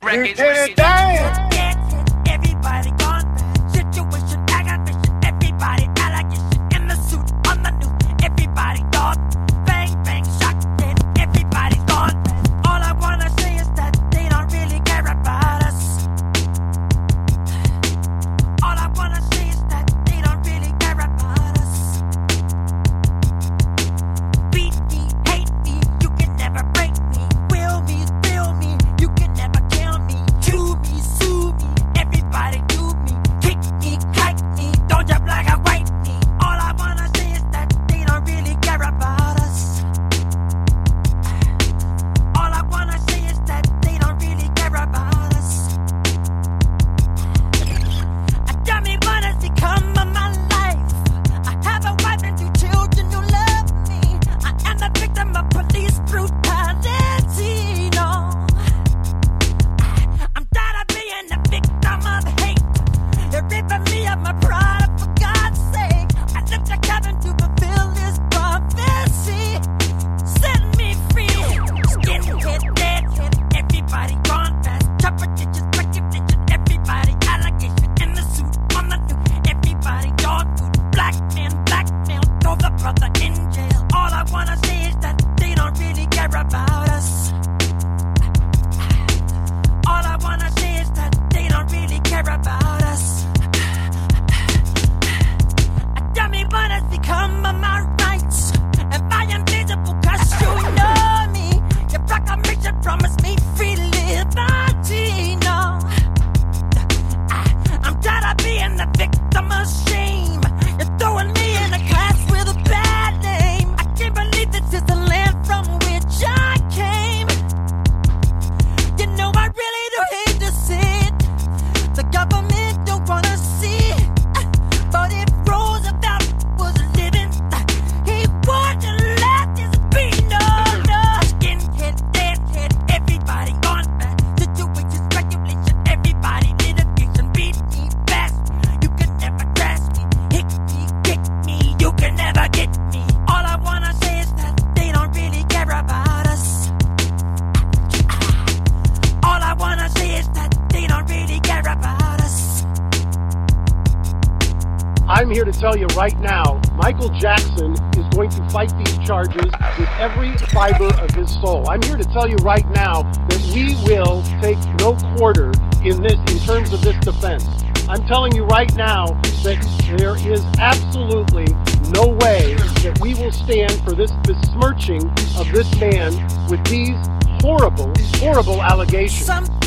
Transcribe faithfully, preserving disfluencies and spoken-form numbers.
records. Lieutenant Dan! Everybody gone. Situation, aggravation. Everybody allegation. In the suit, on the news. Everybody gone. Bang, bang, shock, dead. Everybody's gone. All I wanna say is that they don't really care about us. All I wanna say is that they don't really care about us. Beat me, hate me, you can never break me. Will me, feel me, you can never kill me. Chew me, sue me, everybody do me. Kick me, kite me, don't jump like a white me. All I wanna say is that they don't really care about us. All I wanna say is that they don't really care about us. A dummy wanna become of my life. I have a wife and two children who love me. I am the victim of police brutality. No, I'm tired of being the victim of hate. They're ripping me of my pride, for God's sake. I look to heaven to fulfill this prophecy. Set me free. Skinhead, deadhead, everybody gone fast. Chopper ditches, recognition, everybody allegation. In the suit, on the new, everybody dog food. Black man, blackmail, throw the brother in jail. All I wanna say is that they don't really care about us. All I wanna say is that they don't really care about us. A dummy wanna become of my rights. And I am visible cause you know me. Your proclamation promised me free liberty. No, I'm tired of being the victim of shame. You're throwing me in a class with a bad name. I can't believe this is the land from which I came. You know I really do hate to see it. The government don't wanna see it. But if Roosevelt was living, he wouldn't let this be. No, no. Skinhead, deadhead, everybody gone bad. Situations, regulation, everybody litigation. Beat me fast, you can never grasp me. Hit me, kick me, you can never get me. All I wanna say is that they don't really care about us. All I wanna say is that they don't really care about us. I'm here to tell you right now, Michael Jackson is going to fight these charges with every fiber of his soul. I'm here to tell you right now that we will take no quarter in this, in terms of this defense. I'm telling you right now that there is absolutely no way that we will stand for this besmirching of this man with these horrible, horrible allegations. Some